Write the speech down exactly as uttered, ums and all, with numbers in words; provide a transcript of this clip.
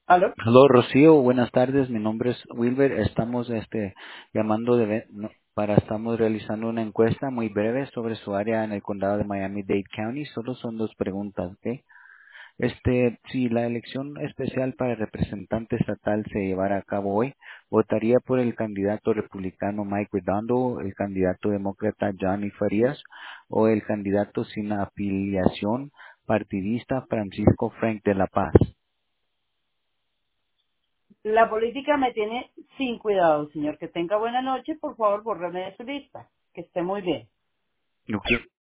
¿Aló? Hello, Rocío, buenas tardes. Mi nombre es Wilber. Estamos este llamando de ve- no, para estamos realizando una encuesta muy breve sobre su área en el condado de Miami-Dade County. Solo son dos preguntas, ¿ok? Este, si la elección especial para el representante estatal se llevara a cabo hoy, ¿votaría por el candidato republicano Mike Redondo, el candidato demócrata Johnny Farías o el candidato sin afiliación partidista Francisco Frank de la Paz? La política me tiene sin cuidado, señor. Que tenga buena noche. Por favor, bórreme de su lista. Que esté muy bien. Ok.